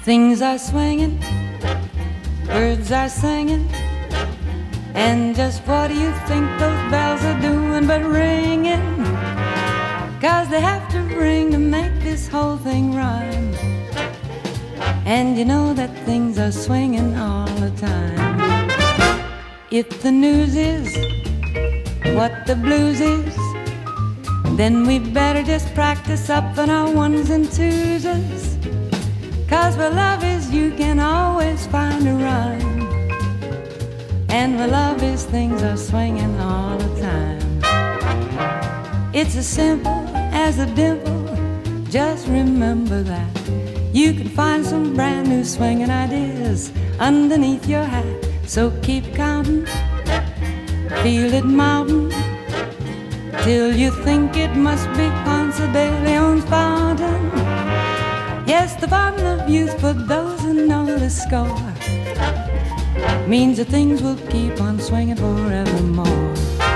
Things are swinging, birds are singing, and just what do you think those bells are doing but ringing? 'Cause they have to ring to make this whole thing rhyme. And you know that things are swinging all the time. If the news is what the blues is, then we better just practice up on our ones and twoses. 'Cause where love is, you can always find a rhyme. And where love is, things are swinging all the time. It's as simple as a dimple, just remember that. You can find some brand new swinging ideas underneath your hat. So keep counting, feel it mounting, till you think it must be Ponce de Leon's fountain. Yes, the fountain of youth, for those who know the score, means that things will keep on swinging forevermore.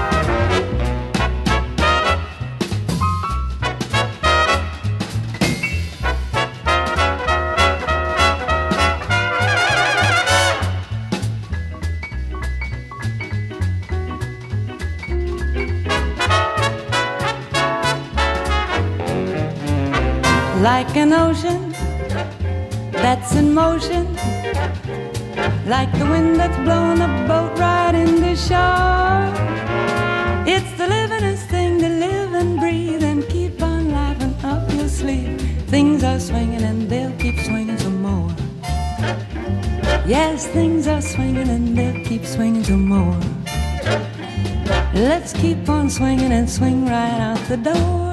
Like an ocean that's in motion, like the wind that's blowing a boat right into shore. It's the livingest thing to live and breathe and keep on laughing up your sleeve. Things are swinging and they'll keep swinging some more. Yes, things are swinging and they'll keep swinging some more. Let's keep on swinging and swing right out the door.